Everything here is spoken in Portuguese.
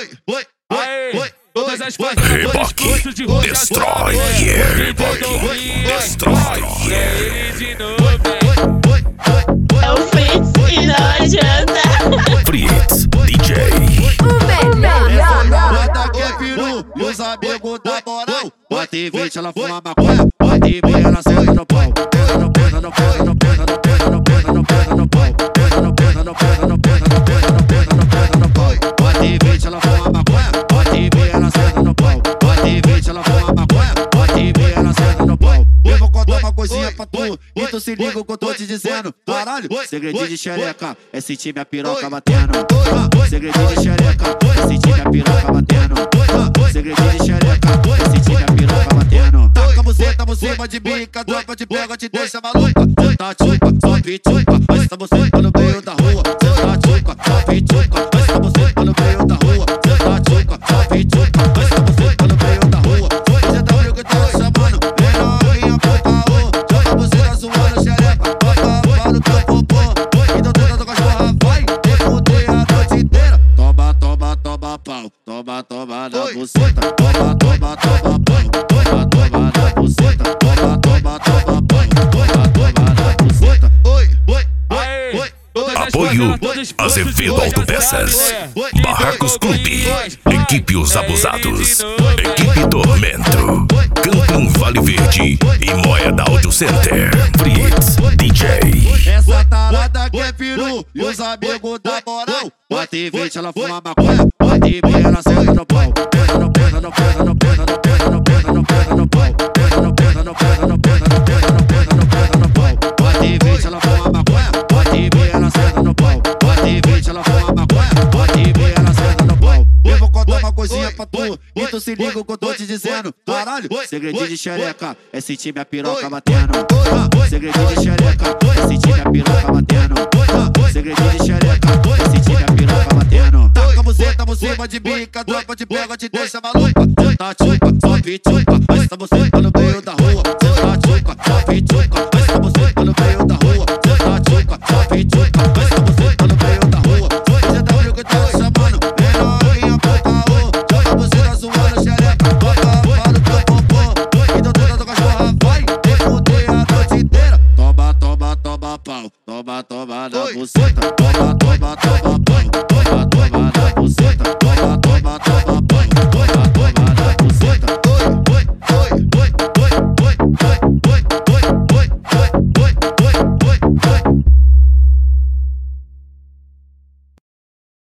Todas as fazendas de roda Destroyer, É o Fritz e não adianta. Fritz, DJ. O melhor. Bota que é peru e os amigos da moral. Bota em 20, ela fuma maconha. Bota em meia, ela senta no pau. Pesa no pesa, no pesa, no pesa, no pesa, no pesa, no pesa no pau. Pesa no pesa, no pesa, no pesa, no pesa, no pesa, no pesa no pau. Bota em 20, ela fuma maconha. Bota em meia, ela senta no pau. Bota em 20, ela fuma maconha. Bota em meia, ela senta no pau. Eu vou contar uma coisinha pra tu, e tu se liga o que eu tô te dizendo. Caralho, segredinho de xereca é sentir minha piroca batendo. Segredinho de xereca é sentir minha piroca batendo. Segredinho de xereca é sentir minha piroca batendo. Taca buceta por cima de mim, que a tropa te pega, te deixa maluca. Cê tá tchuca, só pituca, mas essa buceta no meio da rua. Cê tá tchuca, só pituca, mas essa buceta no meio da rua. Cê tá tchuca, só pituca, mas essa buceta no meio da rua. Hoje é W que tá chamando, vem novinha pro caô. Joga a buceta zoando xereca, bota no teu popô. Então tenta do cachorra, vai, defudei a noite inteira. Toma, toma, toma pau, toma, toma na buceta. Toma, toma, toma pau, toma, toma na buceta. Toma, toma, toma pau, toma, toma na buceta. Apoio Azevedo Autopeças, Barracos Clube, Equipe Os Abusados, Equipe Tormento, Camping Vale Verde e Moeda Audio Center. Fritz, DJ. Essa tarada que é peru e os amigos da moral. Bota em 20, ela fuma maconha. Bota em meia, ela senta no pau. Pesa no pesa, no pesa, no pesa, no pesa, no pesa, no pesa no pau. Pesa no pesa, no pesa, no pesa, no pesa, no pesa, no pesa no pau. Bota em 20, ela fuma maconha. Bota em meia, ela senta no pau. Bota em 20, ela fuma maconha. Bota em meia, ela senta no pau. Eu vou contar uma coisinha pra tu, e tu se liga o que eu tô te dizendo. Caralho, segredinho de xereca é sentir minha piroca batendo. Segredinho de xereca é sentir minha piroca batendo. Segredinho de xereca é sentir minha piroca batendo. Taca a buceta por cima de mim, que a tropa te pega, te deixa maluca. Cê tá tchuca, só pituca, mas essa buceta no meio da rua. Cê tá tchuca, só pituca, mas essa buceta no meio da rua. Cê tá tchuca, só pituca, mas essa buceta